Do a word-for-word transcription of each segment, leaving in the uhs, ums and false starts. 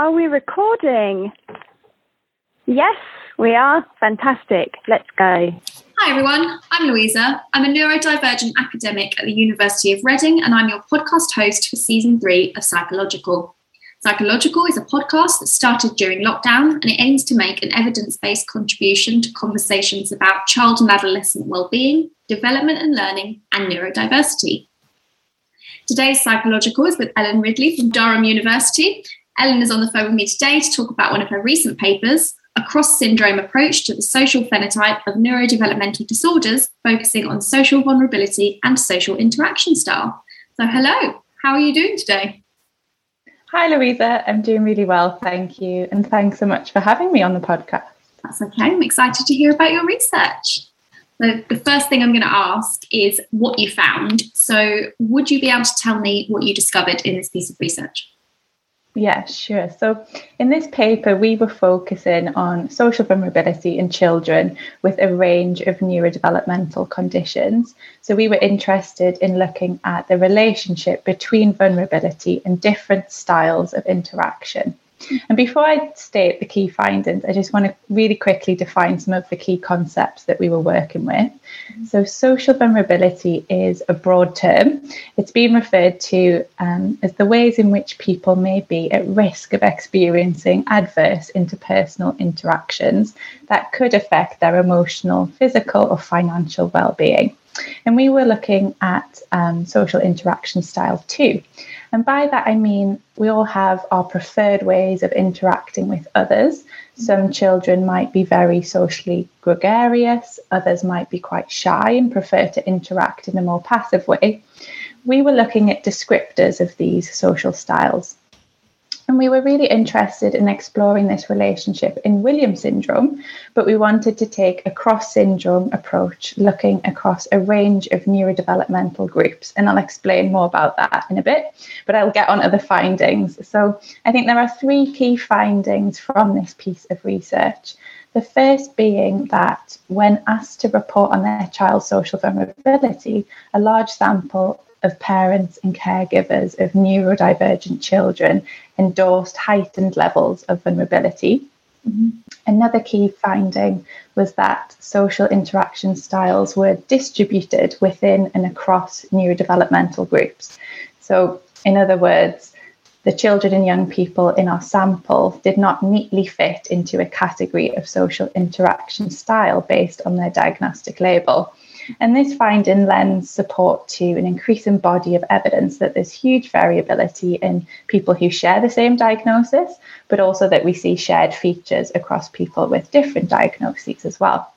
Are we recording? Yes, we are. Fantastic. Let's go. Hi everyone, I'm Louisa. I'm a neurodivergent academic at the University of Reading and I'm your podcast host for season three of Psychological. Psychological is a podcast that started during lockdown and it aims to make an evidence-based contribution to conversations about child and adolescent well-being, development and learning, and neurodiversity. Today's Psychological is with Ellen Ridley from Durham University. Ellen is on the phone with me today to talk about one of her recent papers, a cross-syndrome approach to the social phenotype of neurodevelopmental disorders, focusing on social vulnerability and social interaction style. So hello, how are you doing today? Hi Louisa, I'm doing really well, thank you. And thanks so much for having me on the podcast. That's okay, I'm excited to hear about your research. So the first thing I'm going to ask is what you found. So would you be able to tell me what you discovered in this piece of research? Yeah, sure. So in this paper, we were focusing on social vulnerability in children with a range of neurodevelopmental conditions. So we were interested in looking at the relationship between vulnerability and different styles of interaction. And before I state the key findings, I just want to really quickly define some of the key concepts that we were working with. So social vulnerability is a broad term. It's been referred to um, as the ways in which people may be at risk of experiencing adverse interpersonal interactions that could affect their emotional, physical, or financial well-being. And we were looking at um, social interaction style too. And by that, I mean, we all have our preferred ways of interacting with others. Some children might be very socially gregarious, others might be quite shy and prefer to interact in a more passive way. We were looking at descriptors of these social styles. And we were really interested in exploring this relationship in Williams syndrome, but we wanted to take a cross-syndrome approach, looking across a range of neurodevelopmental groups. And I'll explain more about that in a bit, but I'll get on to the findings. So I think there are three key findings from this piece of research. The first being that when asked to report on their child's social vulnerability, a large sample of parents and caregivers of neurodivergent children endorsed heightened levels of vulnerability. Mm-hmm. Another key finding was that social interaction styles were distributed within and across neurodevelopmental groups. So, in other words, the children and young people in our sample did not neatly fit into a category of social interaction style based on their diagnostic label. And this finding lends support to an increasing body of evidence that there's huge variability in people who share the same diagnosis, but also that we see shared features across people with different diagnoses as well.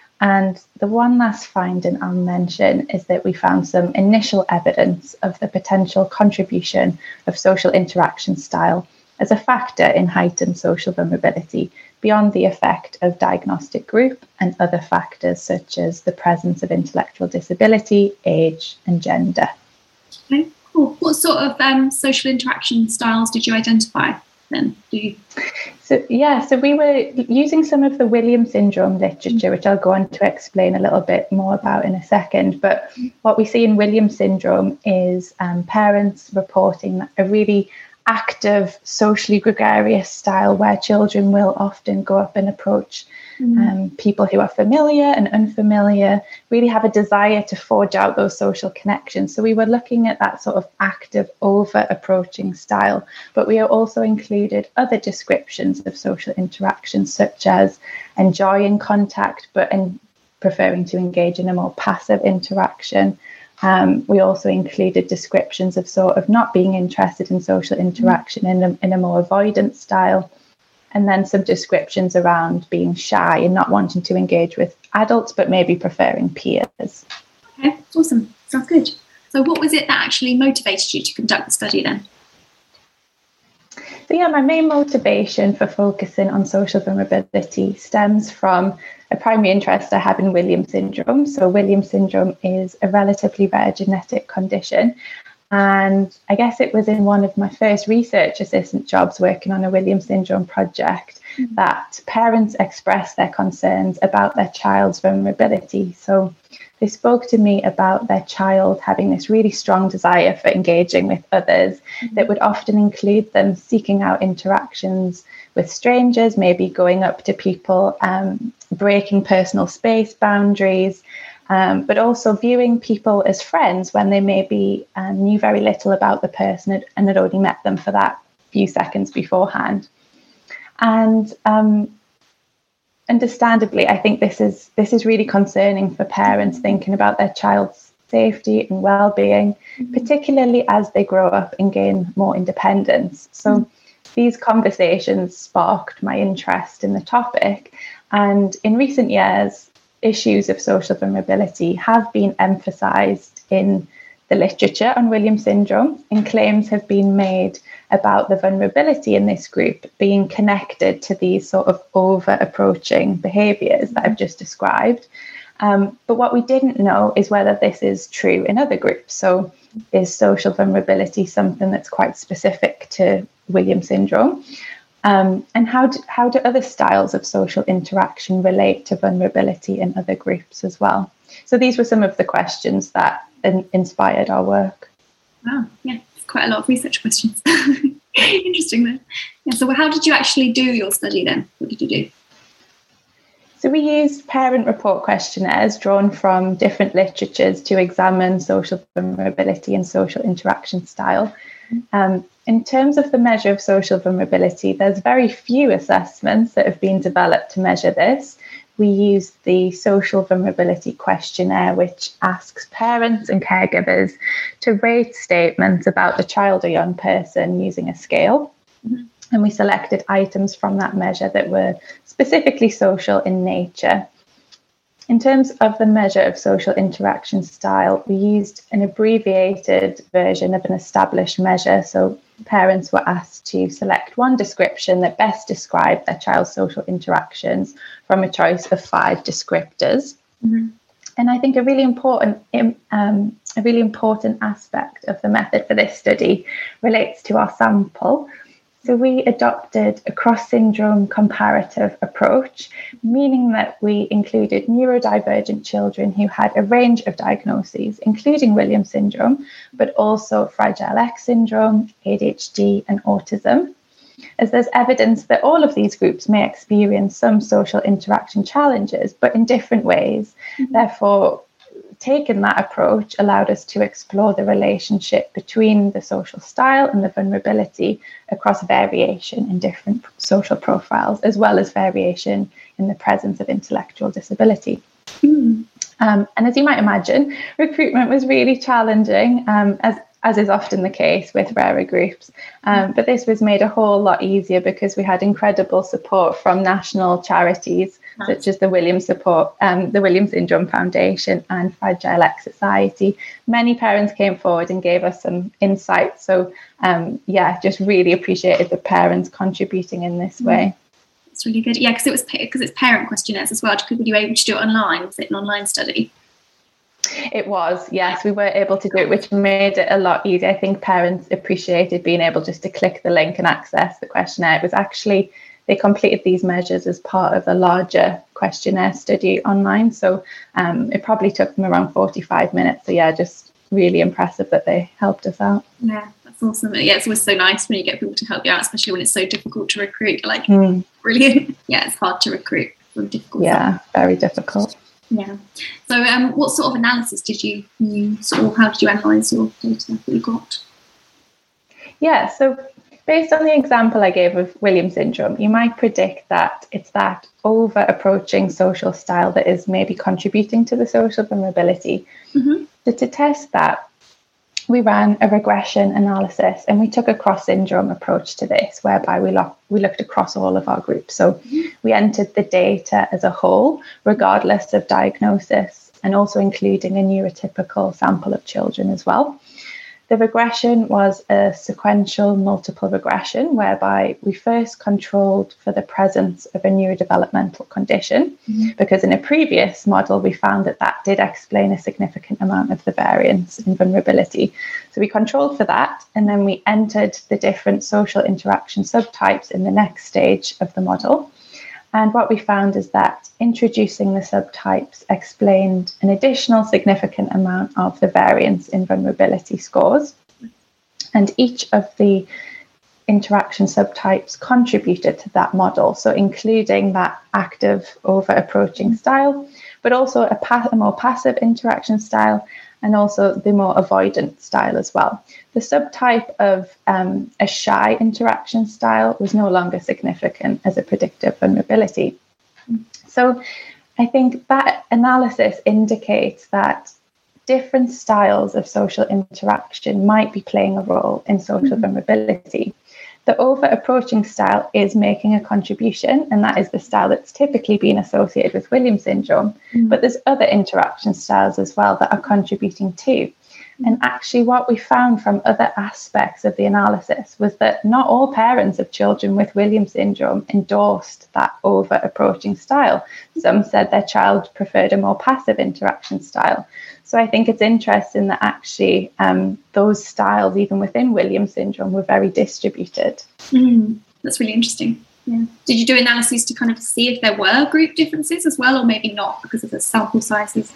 And the one last finding I'll mention is that we found some initial evidence of the potential contribution of social interaction style as a factor in heightened social vulnerability beyond the effect of diagnostic group and other factors such as the presence of intellectual disability, age, and gender. Okay, cool. What sort of um, social interaction styles did you identify then? Do you... So, yeah, so we were using some of the Williams syndrome literature, which I'll go on to explain a little bit more about in a second. But what we see in Williams syndrome is um, parents reporting a really active, socially gregarious style where children will often go up and approach mm. um, people who are familiar and unfamiliar, really have a desire to forge out those social connections. So we were looking at that sort of active, over-approaching style, but we also included other descriptions of social interaction, such as enjoying contact, but in preferring to engage in a more passive interaction. Um, we also included descriptions of sort of not being interested in social interaction in a, in a more avoidant style, and then some descriptions around being shy and not wanting to engage with adults, but maybe preferring peers. Okay, awesome. Sounds good. So what was it that actually motivated you to conduct the study then? So yeah, my main motivation for focusing on social vulnerability stems from a primary interest I have in Williams syndrome. So Williams syndrome is a relatively rare genetic condition. And I guess it was in one of my first research assistant jobs working on a Williams syndrome project mm-hmm. that parents express their concerns about their child's vulnerability. So they spoke to me about their child having this really strong desire for engaging with others mm-hmm. that would often include them seeking out interactions with strangers, maybe going up to people, um, breaking personal space boundaries, um, but also viewing people as friends when they maybe um, knew very little about the person and had only met them for that few seconds beforehand. And um, understandably, I think this is this is really concerning for parents thinking about their child's safety and well-being, mm-hmm. particularly as they grow up and gain more independence. So mm-hmm. these conversations sparked my interest in the topic. And in recent years, issues of social vulnerability have been emphasised in the literature on Williams syndrome, and claims have been made about the vulnerability in this group being connected to these sort of over-approaching behaviours that I've just described. Um, but what we didn't know is whether this is true in other groups. So is social vulnerability something that's quite specific to Williams syndrome? Um, and how do, how do other styles of social interaction relate to vulnerability in other groups as well? So these were some of the questions that in, inspired our work. Wow, yeah, quite a lot of research questions. Interesting though. Yeah, so how did you actually do your study then? What did you do? So we used parent report questionnaires drawn from different literatures to examine social vulnerability and social interaction style. Um, in terms of the measure of social vulnerability, there's very few assessments that have been developed to measure this. We used the social vulnerability questionnaire, which asks parents and caregivers to rate statements about the child or young person using a scale. Mm-hmm. And we selected items from that measure that were specifically social in nature. In terms of the measure of social interaction style, we used an abbreviated version of an established measure. So parents were asked to select one description that best described their child's social interactions from a choice of five descriptors. Mm-hmm. And I think a really important um, a really important aspect of the method for this study relates to our sample. So we adopted a cross-syndrome comparative approach, meaning that we included neurodivergent children who had a range of diagnoses, including Williams syndrome, but also Fragile X syndrome, A D H D, and autism, as there's evidence that all of these groups may experience some social interaction challenges, but in different ways. Mm-hmm. Therefore, taking that approach allowed us to explore the relationship between the social style and the vulnerability across variation in different social profiles, as well as variation in the presence of intellectual disability. Mm. Um, and as you might imagine, recruitment was really challenging, um, as as is often the case with rarer groups. Um, but this was made a whole lot easier because we had incredible support from national charities, nice. such as the Williams support, um, the Williams Syndrome Foundation and Fragile X Society. Many parents came forward and gave us some insights. So um, yeah, just really appreciated the parents contributing in this way. That's really good. Yeah, because it was because it's parent questionnaires as well. Were you able to do it online? Was it an online study? It was, yes, we were able to do it, which made it a lot easier. I think parents appreciated being able just to click the link and access the questionnaire. It was actually, they completed these measures as part of a larger questionnaire study online. So um, it probably took them around forty-five minutes. So yeah, just really impressive that they helped us out. Yeah, that's awesome. Yeah, it's always so nice when you get people to help you out, especially when it's so difficult to recruit. You're like, mm. brilliant. Yeah, it's hard to recruit. It's difficult. Yeah, very difficult. Yeah. So um, what sort of analysis did you use, or how did you analyse your data that you got? Yeah, so based on the example I gave of Williams syndrome, you might predict that it's that over-approaching social style that is maybe contributing to the social vulnerability. Mm-hmm. So to test that, we ran a regression analysis and we took a cross-syndrome approach to this, whereby we, lo- we looked across all of our groups. So mm-hmm. we entered the data as a whole, regardless of diagnosis, and also including a neurotypical sample of children as well. The regression was a sequential multiple regression whereby we first controlled for the presence of a neurodevelopmental condition, mm-hmm. because in a previous model we found that that did explain a significant amount of the variance in vulnerability. So we controlled for that, and then we entered the different social interaction subtypes in the next stage of the model. And what we found is that introducing the subtypes explained an additional significant amount of the variance in vulnerability scores. And each of the interaction subtypes contributed to that model, so including that active over-approaching style, but also a, pa- a more passive interaction style, and also the more avoidant style as well. The subtype of um, a shy interaction style was no longer significant as a predictor of vulnerability. So I think that analysis indicates that different styles of social interaction might be playing a role in social mm-hmm. vulnerability. The over-approaching style is making a contribution, and that is the style that's typically been associated with Williams syndrome. Mm. But there's other interaction styles as well that are contributing too. And actually what we found from other aspects of the analysis was that not all parents of children with Williams syndrome endorsed that over-approaching style. Some said their child preferred a more passive interaction style. So I think it's interesting that actually um, those styles, even within Williams syndrome, were very distributed. Mm, that's really interesting. Yeah. Did you do analyses to kind of see if there were group differences as well, or maybe not because of the sample sizes?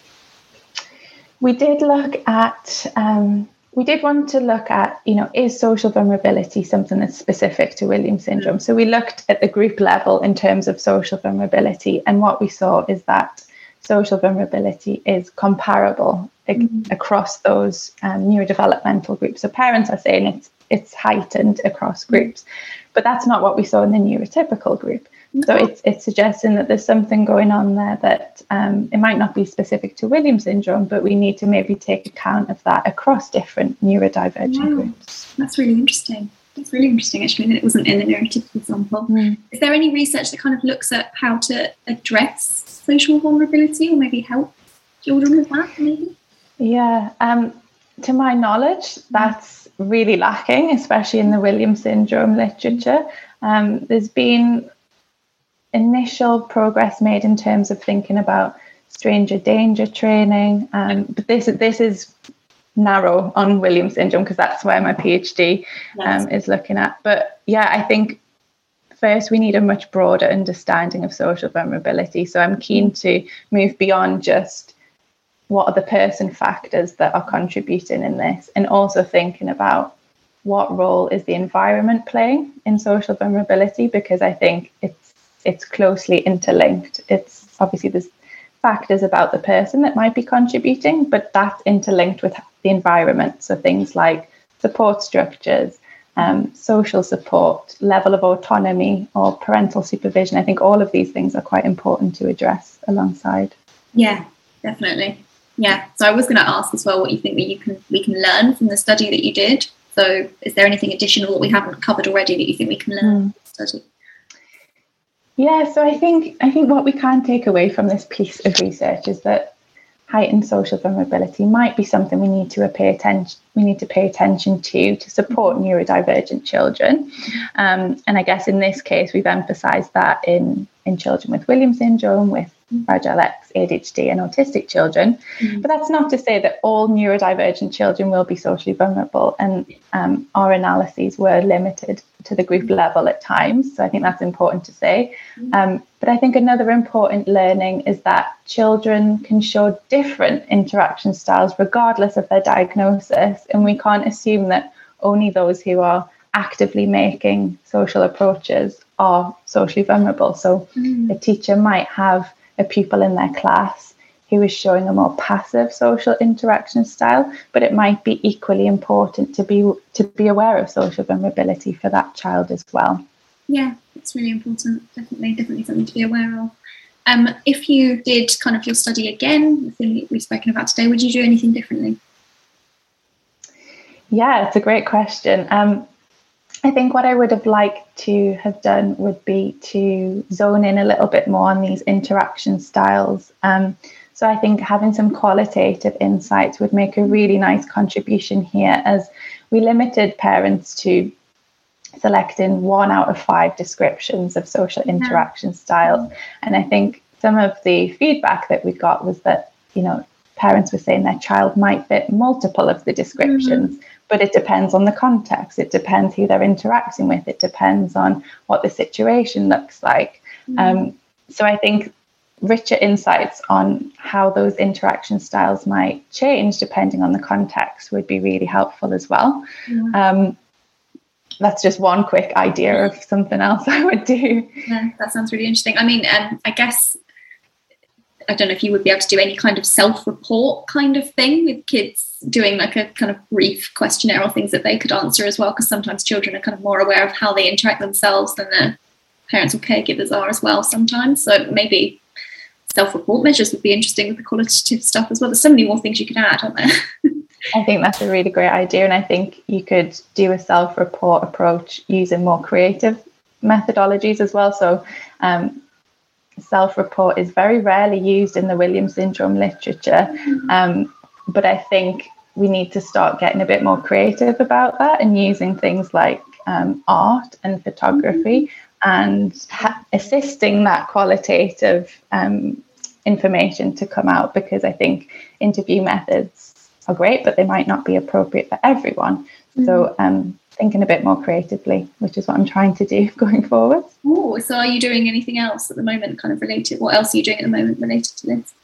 We did look at, um, we did want to look at, you know, is social vulnerability something that's specific to Williams syndrome? So we looked at the group level in terms of social vulnerability, and what we saw is that social vulnerability is comparable mm-hmm. across those um, neurodevelopmental groups. So parents are saying it's it's heightened across groups, but that's not what we saw in the neurotypical group. So it's it's suggesting that there's something going on there that um, it might not be specific to Williams syndrome, but we need to maybe take account of that across different neurodivergent wow. groups. That's really interesting. That's really interesting, actually, that it wasn't in the neurotypical sample. Mm. Is there any research that kind of looks at how to address social vulnerability or maybe help children with that, maybe? Yeah, um, to my knowledge, that's really lacking, especially in the Williams syndrome literature. Um, there's been initial progress made in terms of thinking about stranger danger training, um, but this this is narrow on Williams syndrome because that's where my PhD um, is looking at. But yeah, I think first we need a much broader understanding of social vulnerability. So I'm keen to move beyond just what are the person factors that are contributing in this, and also thinking about what role is the environment playing in social vulnerability, because I think it's it's closely interlinked. It's obviously there's factors about the person that might be contributing, but that's interlinked with the environment. So things like support structures, um, social support, level of autonomy or parental supervision. I think all of these things are quite important to address alongside. Yeah, definitely. Yeah. So I was going to ask as well what you think that you can we can learn from the study that you did. So is there anything additional that we haven't covered already that you think we can learn mm. from the study? Yeah, so I think I think what we can take away from this piece of research is that heightened social vulnerability might be something we need to pay attention we need to pay attention to to support neurodivergent children. Um, and I guess in this case we've emphasised that in in children with Williams syndrome, with Fragile X, A D H D and autistic children. Mm-hmm. But that's not to say that all neurodivergent children will be socially vulnerable, and um, our analyses were limited to the group level at times. So I think that's important to say. Mm-hmm. Um, but I think another important learning is that children can show different interaction styles regardless of their diagnosis, and we can't assume that only those who are actively making social approaches are socially vulnerable. So mm. a teacher might have a pupil in their class who is showing a more passive social interaction style, but it might be equally important to be to be aware of social vulnerability for that child as well. Yeah, it's really important. Definitely, definitely something to be aware of. Um, if you did kind of your study again, the thing that we've spoken about today, would you do anything differently? Yeah, it's a great question. Um, I think what I would have liked to have done would be to zone in a little bit more on these interaction styles. Um, So I think having some qualitative insights would make a really nice contribution here, as we limited parents to selecting one out of five descriptions of social interaction yeah. styles. And I think some of the feedback that we got was that, you know, parents were saying their child might fit multiple of the descriptions, mm-hmm. but it depends on the context. It depends who they're interacting with. It depends on what the situation looks like. Mm-hmm. Um, so I think richer insights on how those interaction styles might change depending on the context would be really helpful as well. Mm-hmm. Um, that's just one quick idea of something else I would do. Yeah, that sounds really interesting. I mean, um, I guess, I don't know if you would be able to do any kind of self-report kind of thing with kids doing like a kind of brief questionnaire or things that they could answer as well, because sometimes children are kind of more aware of how they interact themselves than their parents or caregivers are as well sometimes. So maybe self-report measures would be interesting with the qualitative stuff as well. There's so many more things you could add, aren't there? I think that's a really great idea, and I think you could do a self-report approach using more creative methodologies as well. So um, self-report is very rarely used in the Williams syndrome literature, um, but I think we need to start getting a bit more creative about that and using things like um, art and photography and ha- assisting that qualitative um, information to come out, because I think interview methods are great, but they might not be appropriate for everyone. Mm-hmm. So um, thinking a bit more creatively, which is what I'm trying to do going forward. Oh, so are you doing anything else at the moment kind of related? What else are you doing at the moment related to this?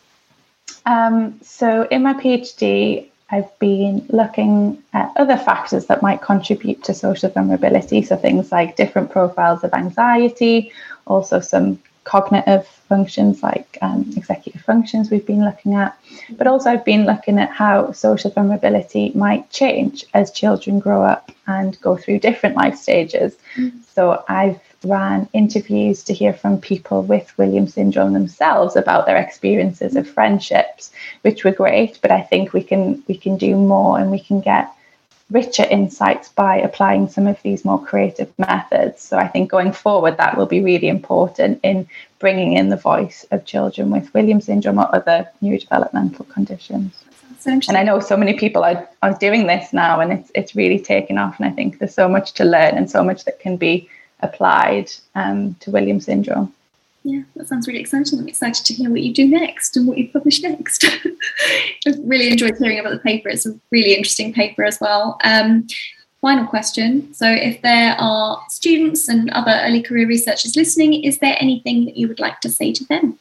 Um, so in my PhD, I've been looking at other factors that might contribute to social vulnerability. So things like different profiles of anxiety, also some cognitive functions like um, executive functions we've been looking at, but also I've been looking at how social vulnerability might change as children grow up and go through different life stages. Mm-hmm. So I've ran interviews to hear from people with Williams syndrome themselves about their experiences of friendships, which were great, but I think we can we can do more and we can get richer insights by applying some of these more creative methods. So I think going forward, that will be really important in bringing in the voice of children with Williams syndrome or other neurodevelopmental conditions. So and I know so many people are, are doing this now, and it's it's really taken off. And I think there's so much to learn and so much that can be applied um, to Williams syndrome. Yeah, that sounds really exciting. I'm excited to hear what you do next and what you publish next. I've really enjoyed hearing about the paper. It's a really interesting paper as well. Um, final question. So if there are students and other early career researchers listening, is there anything that you would like to say to them?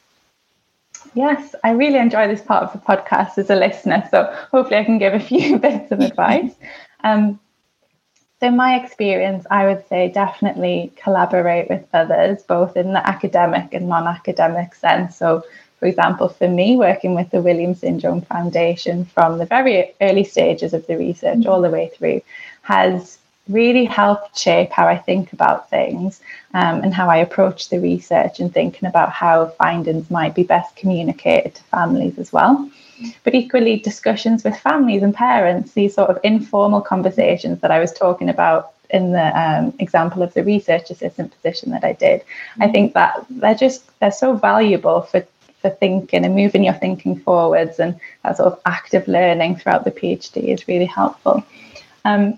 Yes, I really enjoy this part of the podcast as a listener, so hopefully I can give a few bits of advice. Um, So in my experience, I would say definitely collaborate with others, both in the academic and non-academic sense. So, for example, for me, working with the Williams Syndrome Foundation from the very early stages of the research mm-hmm. all the way through has really helped shape how I think about things um, and how I approach the research, and thinking about how findings might be best communicated to families as well. But equally, discussions with families and parents, these sort of informal conversations that I was talking about in the um, example of the research assistant position that I did, mm-hmm. I think that they're just, they're so valuable for, for thinking and moving your thinking forwards, and that sort of active learning throughout the PhD is really helpful. Um,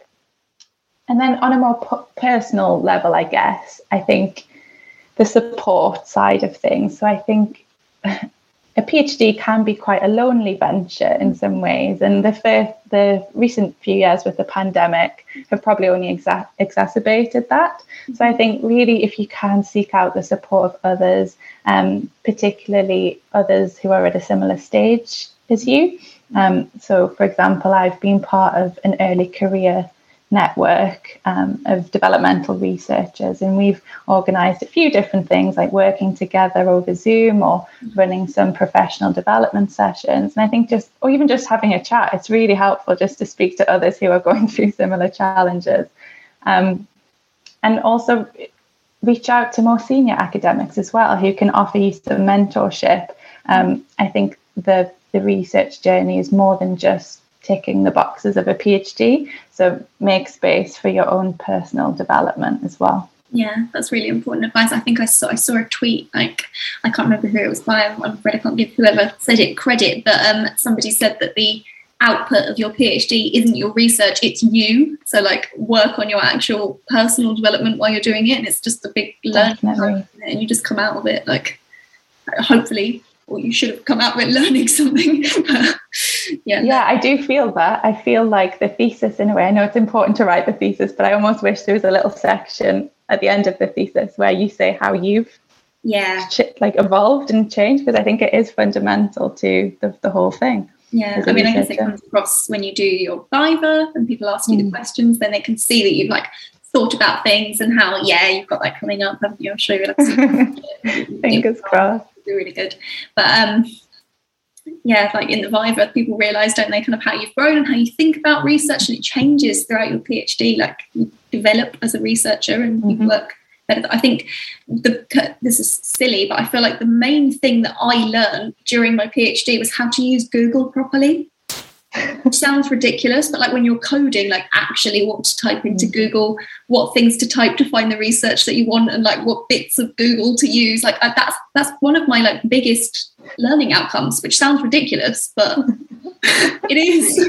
and then on a more p- personal level, I guess, I think the support side of things. So I think a PhD can be quite a lonely venture in some ways, and the first, the recent few years with the pandemic have probably only exa- exacerbated that. So I think really, if you can seek out the support of others, um, particularly others who are at a similar stage as you. Um, so, for example, I've been part of an early career network um, of developmental researchers, and we've organised a few different things like working together over Zoom or running some professional development sessions. And I think just, or even just having a chat, it's really helpful just to speak to others who are going through similar challenges. Um, and also reach out to more senior academics as well, who can offer you some mentorship. Um, I think the the research journey is more than just ticking the boxes of a PhD, so make space for your own personal development as well. Yeah, that's really important advice. I think I saw I saw a tweet, like, I can't remember who it was by, I'm afraid I can't give whoever said it credit, but um, somebody said that the output of your PhD isn't your research, it's you. So like work on your actual personal development while you're doing it, and it's just a big learning curve, and you just come out of it like, hopefully, or you should have come out of it learning something. yeah, yeah, I do feel that. I feel like the thesis, in a way, I know it's important to write the thesis, but I almost wish there was a little section at the end of the thesis where you say how you've yeah like evolved and changed, because I think it is fundamental to the, the whole thing. Yeah, I mean, I guess it comes across when you do your Viva and people ask you mm. the questions, then they can see that you've like thought about things and how, yeah, you've got that coming up, haven't you? I'm sure you'll have to fingers crossed. Be really good. But um, yeah, like in the Viva, people realise, don't they, kind of how you've grown and how you think about research, and it changes throughout your PhD. Like you develop as a researcher and mm-hmm. you work better. I think the this is silly, but I feel like the main thing that I learned during my PhD was how to use Google properly. Which sounds ridiculous, but like when you're coding, like actually what to type into mm. Google, what things to type to find the research that you want, and like what bits of Google to use. Like uh, that's that's one of my like biggest learning outcomes, which sounds ridiculous, but it is.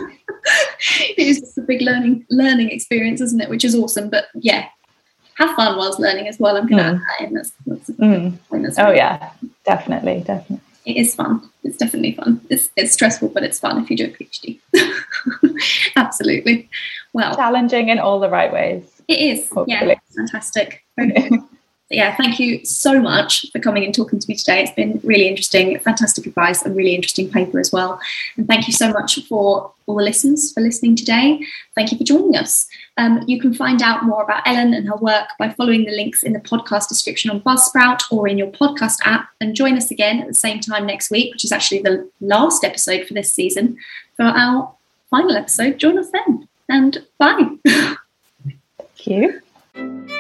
It is just a big learning learning experience, isn't it? Which is awesome. But yeah, have fun whilst learning as well. I'm going to mm. add that in. That's, that's, mm. that's oh yeah, definitely, definitely. It is fun. It's definitely fun. It's, it's stressful, but it's fun if you do a PhD. Absolutely. Well, challenging in all the right ways. It is. Hopefully. Yeah, fantastic. Yeah, thank you so much for coming and talking to me today. It's been really interesting, fantastic advice, and really interesting paper as well. And thank you so much for all the listeners for listening today. Thank you for joining us. Um, you can find out more about Ellen and her work by following the links in the podcast description on Buzzsprout or in your podcast app. And join us again at the same time next week, which is actually the last episode for this season, for our final episode. Join us then. And bye. Thank you.